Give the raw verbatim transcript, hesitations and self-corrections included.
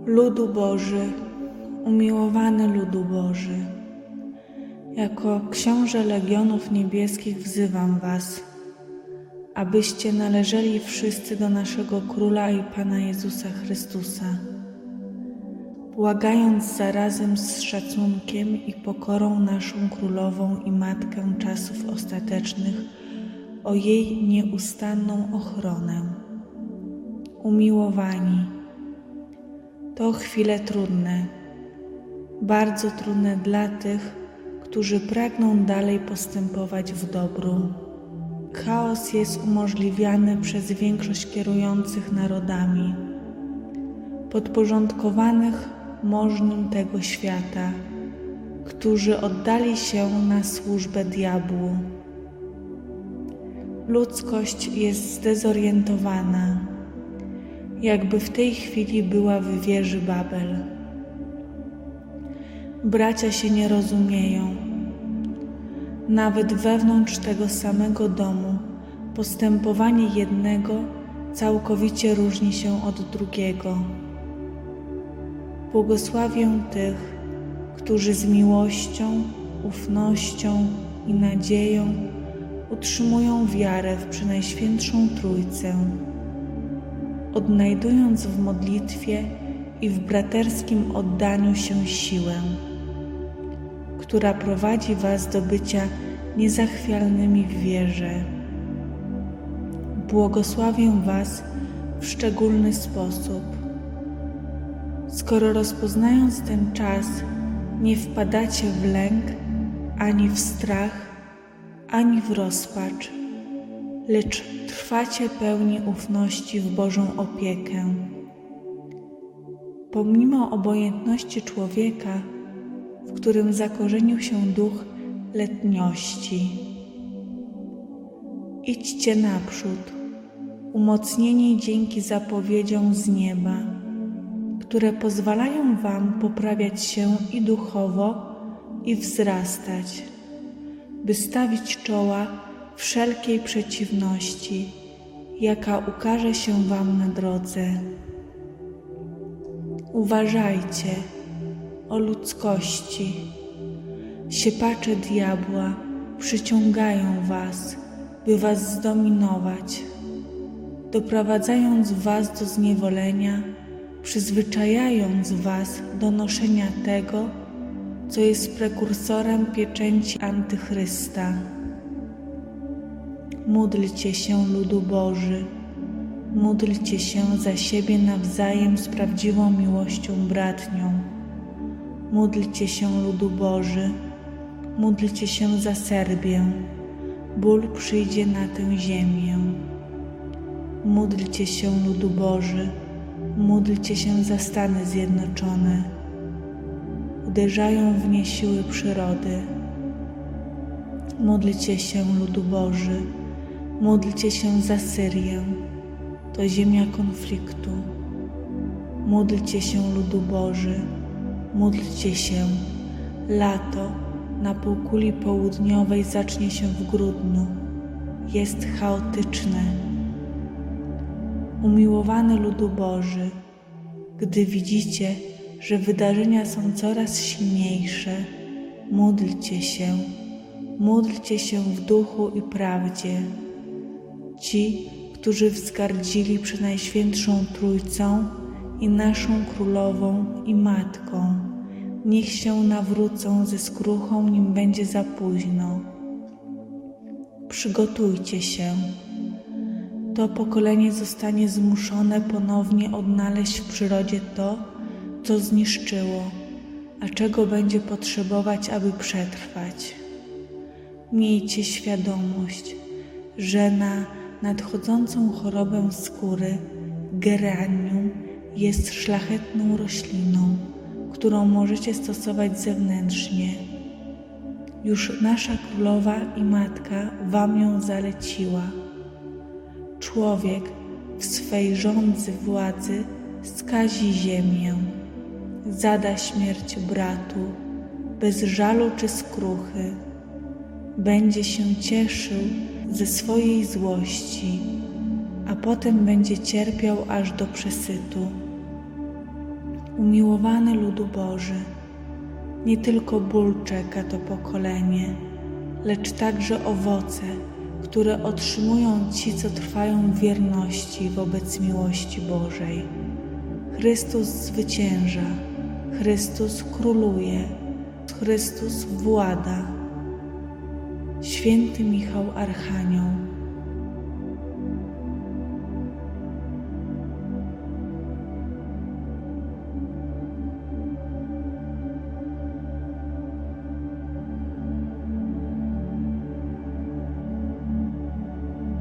Ludu Boży, umiłowany ludu Boży, jako książę Legionów Niebieskich wzywam was, abyście należeli wszyscy do naszego Króla i Pana Jezusa Chrystusa, błagając zarazem z szacunkiem i pokorą naszą Królową i Matkę czasów ostatecznych o jej nieustanną ochronę. Umiłowani, to chwile trudne, bardzo trudne dla tych, którzy pragną dalej postępować w dobru. Chaos jest umożliwiany przez większość kierujących narodami, podporządkowanych możnym tego świata, którzy oddali się na służbę diabłu. Ludzkość jest zdezorientowana, jakby w tej chwili była w wieży Babel. Bracia się nie rozumieją. Nawet wewnątrz tego samego domu postępowanie jednego całkowicie różni się od drugiego. Błogosławię tych, którzy z miłością, ufnością i nadzieją utrzymują wiarę w Przenajświętszą Trójcę, odnajdując w modlitwie i w braterskim oddaniu się siłę, która prowadzi was do bycia niezachwialnymi w wierze. Błogosławię was w szczególny sposób. Skoro rozpoznając ten czas nie wpadacie w lęk, ani w strach, ani w rozpacz, lecz trwacie pełni ufności w Bożą opiekę. Pomimo obojętności człowieka, w którym zakorzenił się duch letniości. Idźcie naprzód, umocnieni dzięki zapowiedziom z nieba, które pozwalają wam poprawiać się i duchowo, i wzrastać, by stawić czoła wszelkiej przeciwności, jaka ukaże się wam na drodze. Uważajcie, o ludzkości. Siepacze diabła przyciągają was, by was zdominować, doprowadzając was do zniewolenia, przyzwyczajając was do noszenia tego, co jest prekursorem pieczęci Antychrysta. Módlcie się, ludu Boży, módlcie się za siebie nawzajem z prawdziwą miłością bratnią. Módlcie się, ludu Boży, módlcie się za Serbię, ból przyjdzie na tę ziemię. Módlcie się, ludu Boży, módlcie się za Stany Zjednoczone. Uderzają w nie siły przyrody. Módlcie się, ludu Boży, módlcie się za Syrię, to ziemia konfliktu. Módlcie się, ludu Boży, módlcie się. Lato na półkuli południowej zacznie się w grudniu. Jest chaotyczne. Umiłowany ludu Boży, gdy widzicie, że wydarzenia są coraz silniejsze, módlcie się, módlcie się w duchu i prawdzie. Ci, którzy wzgardzili Przenajświętszą Trójcą i naszą Królową i Matką, niech się nawrócą ze skruchą, nim będzie za późno. Przygotujcie się. To pokolenie zostanie zmuszone ponownie odnaleźć w przyrodzie to, co zniszczyło, a czego będzie potrzebować, aby przetrwać. Miejcie świadomość, że na nadchodzącą chorobę skóry geranium jest szlachetną rośliną, którą możecie stosować zewnętrznie. Już nasza Królowa i Matka wam ją zaleciła. Człowiek w swej żądzy władzy skazi ziemię, zada śmierć bratu, bez żalu czy skruchy. Będzie się cieszył ze swojej złości, a potem będzie cierpiał aż do przesytu. Umiłowany ludu Boży, nie tylko ból czeka to pokolenie, lecz także owoce, które otrzymują ci, co trwają w wierności wobec miłości Bożej. Chrystus zwycięża, Chrystus króluje, Chrystus włada. Święty Michał Archanioł,